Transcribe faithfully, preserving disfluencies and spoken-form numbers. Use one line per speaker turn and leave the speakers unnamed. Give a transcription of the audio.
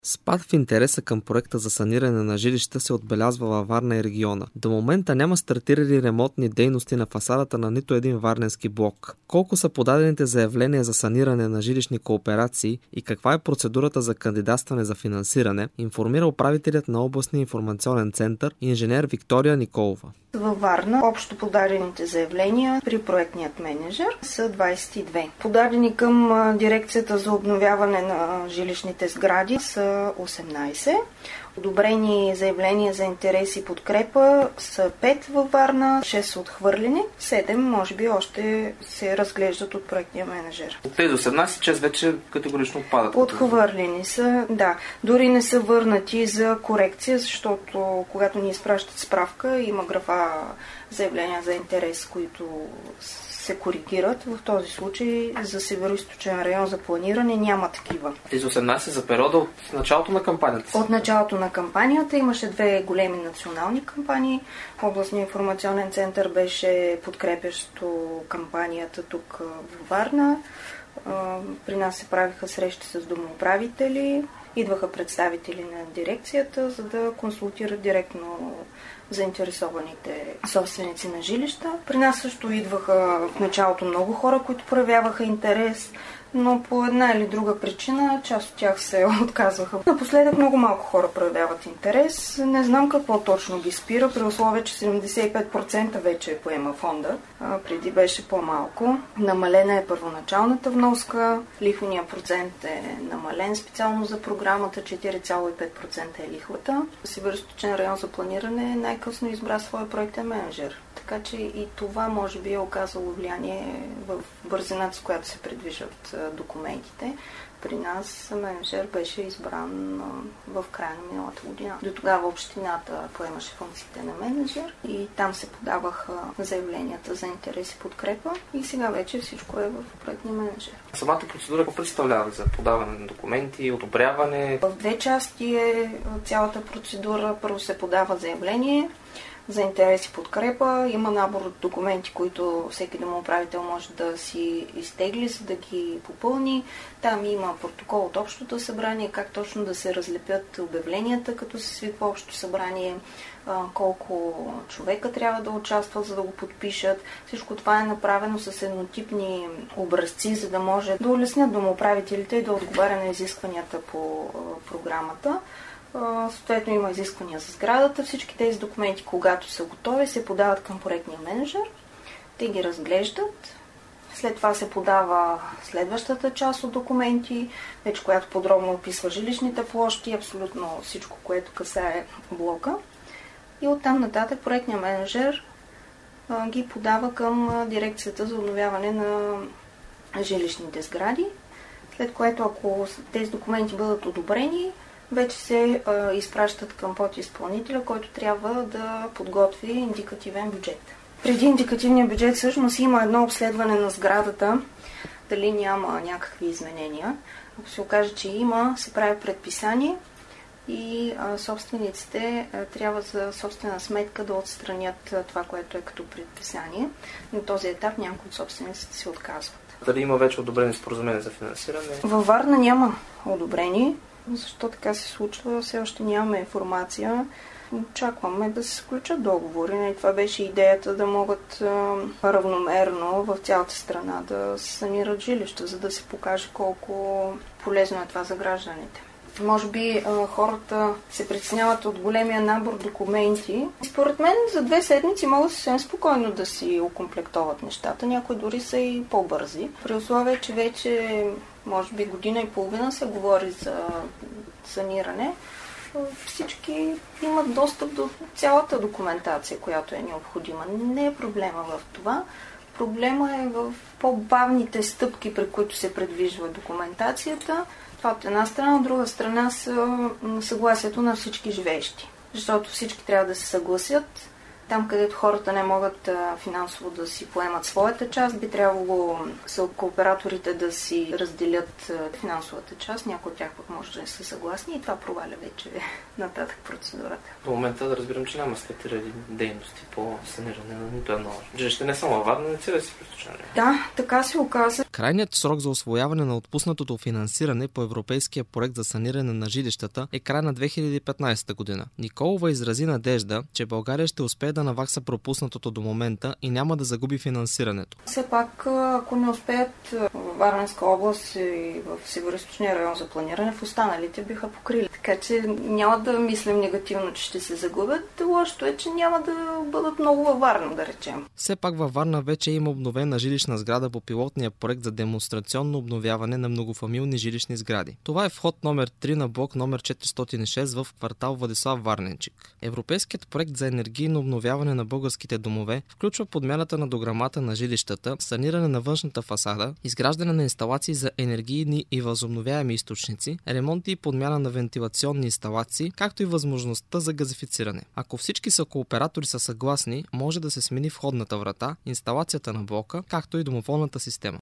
Спад в интереса към проекта за саниране на жилища се отбелязва във Варна и региона. До момента няма стартирали ремонтни дейности на фасадата на нито един варненски блок. Колко са подадените заявления за саниране на жилищни кооперации и каква е процедурата за кандидатстване за финансиране, информира управителят на областния информационен център инженер Виктория Николова.
Във Варна общо подадените заявления при проектният менеджер са двадесет и две. Подадени към дирекцията за обновяване на жилищните сгради са осемнадесет. Одобрени заявления за интерес и подкрепа са пет във Варна, шест са отхвърлени, седем може би още се разглеждат от проектния менеджер.
От тези осемнадесет, шест вече категорично отпадат.
Отхвърлени са, да. Дори не са върнати за корекция, защото когато ни изпращат справка, има графа заявления за интерес, които се коригират. В този случай за Североизточен район за планиране няма такива.
Тези осемнадесет за периода от началото на кампанията?
От началото на кампанията имаше две големи национални кампании. Областният информационен център беше подкрепящо кампанията тук в Варна. При нас се правиха срещи с домоуправители, идваха представители на дирекцията, за да консултират директно заинтересованите собственици на жилища. При нас също идваха в началото много хора, които проявяваха интерес, но по една или друга причина част от тях се отказваха. Напоследък много малко хора проявяват интерес. Не знам какво точно ги спира, при условие, че седемдесет и пет процента вече поема фонда. А преди беше по-малко. Намалена е първоначалната вноска, лихвеният процент е намален специално за програмата, четири цяло и пет процента е лихвата. Североизточен район за планиране най-късно избра своя проектен менеджер. Така че и това може би е оказало влияние в бързината, с която се придвижват документите. При нас менеджер беше избран в края на миналата година. До тогава общината поемаше функциите на менеджер и там се подаваха заявленията за интерес и подкрепа и сега вече всичко е в проектния менеджер.
Самата процедура какво представлява за подаване на документи, одобряване?
В две части е цялата процедура. Първо се подава заявление за интерес и подкрепа. Има набор от документи, които всеки домоуправител може да си изтегли, за да ги попълни. Там има протокол от общото събрание, как точно да се разлепят обявленията, като се свиква общо събрание, колко човека трябва да участват, за да го подпишат. Всичко това е направено с еднотипни образци, за да може да улеснят домоуправителите и да отговаря на изискванията по програмата. Съответно има изисквания за сградата. Всички тези документи, когато са готови, се подават към проектния менеджер. Те ги разглеждат. След това се подава следващата част от документи, вече която подробно описва жилищните площи, абсолютно всичко, което касае блока. И оттам нататък проектният менеджер а, ги подава към дирекцията за обновяване на жилищните сгради. След което, ако тези документи бъдат одобрени, вече се а, изпращат към подизпълнителя, който трябва да подготви индикативен бюджет. Преди индикативния бюджет всъщност има едно обследване на сградата, дали няма някакви изменения. Ако се окаже, че има, се прави предписание и а, собствениците а, трябва за собствена сметка да отстранят а, това, което е като предписание. На този етап някои от собствениците се отказват.
Дали има вече одобрени споразумения за финансиране?
Във Варна няма одобрени. Защо така се случва? Все още нямаме информация. Очакваме да се сключат договори. Това беше идеята да могат а, равномерно в цялата страна да се санират жилища, за да се покаже колко полезно е това за гражданите. Може би а, хората се притесняват от големия набор документи. Според мен за две седмици могат съвсем спокойно да си окомплектоват нещата. Някои дори са и по-бързи. При условие, че вече може би година и половина се говори за саниране, всички имат достъп до цялата документация, която е необходима. Не е проблема в това. Проблема е в по-бавните стъпки, при които се предвижва документацията. Това от една страна, от друга страна са съгласието на всички живеещи. Защото всички трябва да се съгласят Там, където хората не могат а, финансово да си поемат своята част, би трябвало са кооператорите да си разделят а, финансовата част. Някои от тях пък може да не са съгласни и това проваля вече нататък процедурата.
В момента да разбирам, че няма стартирали дейности по саниране на нито едно жилище. Не само във Варна, но цялия си Източна.
Да, така се оказа.
Крайният срок за усвояване на отпуснатото финансиране по Европейския проект за саниране на жилищата е край на две хиляди и петнадесета година. Николова изрази надежда, че България ще успее да навакса пропуснатото до момента и няма да загуби финансирането.
Все пак, ако не успеят в Варненска област и в Североизточния район за планиране, в останалите биха покрили. Така че няма да мислим негативно, че ще се загубят. Лошото е, че няма да бъдат много във Варна, да речем.
Все пак във Варна вече има обновена жилищна сграда по пилотния проект за демонстрационно обновяване на многофамилни жилищни сгради. Това е вход номер три на блок номер четиристотин и шест в квартал Владислав Варненчик. Европейският проект за енергийно обновяване на българските домове включва подмяната на дограмата на жилищата, саниране на външната фасада, изграждане на инсталации за енергийни и възобновяеми източници, ремонти и подмяна на вентилационни инсталации, както и възможността за газифициране. Ако всички са кооператори са съгласни, може да се смени входната врата, инсталацията на блока, както и домофонната система.